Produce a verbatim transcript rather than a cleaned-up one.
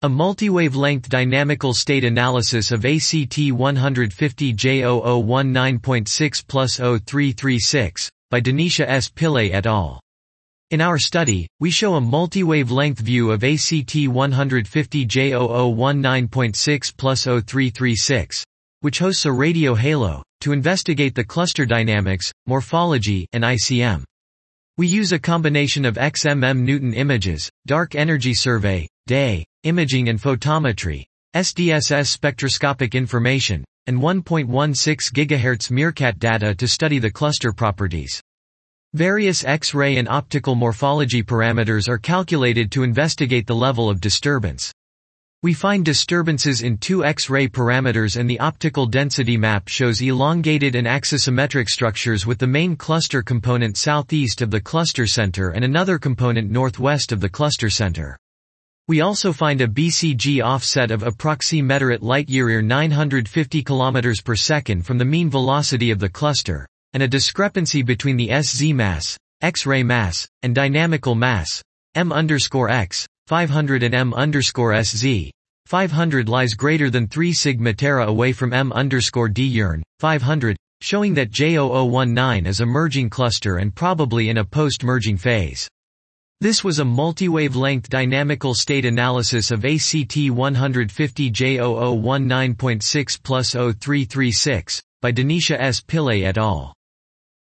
A multi-wavelength dynamical state analysis of A C T one fifty J zero zero one nine point six plus zero three three six, by Denisha S. Pillay et al. In our study, we show a multi-wavelength view of A C T one fifty J zero zero one nine point six plus zero three three six, which hosts a radio halo, to investigate the cluster dynamics, morphology, and I C M. We use a combination of X M M Newton images, dark energy survey, D A, imaging and photometry, S D S S spectroscopic information, and one point one six gigahertz Meerkat data to study the cluster properties. Various X-ray and optical morphology parameters are calculated to investigate the level of disturbance. We find disturbances in two X-ray parameters, and the optical density map shows elongated and axisymmetric structures with the main cluster component southeast of the cluster center and another component northwest of the cluster center. We also find a B C G offset of approximately light-year nine hundred fifty kilometers per second from the mean velocity of the cluster, and a discrepancy between the S Z mass, X-ray mass, and dynamical mass, m underscore x, five hundred and m underscore S Z. five hundred lies greater than three sigma tera away from m underscore d urn, five hundred, showing that J zero zero one nine is a merging cluster and probably in a post-merging phase. This was a multi-wavelength dynamical state analysis of A C T one fifty J zero zero one nine point six plus zero three three six, by Denisha S. Pillay et al.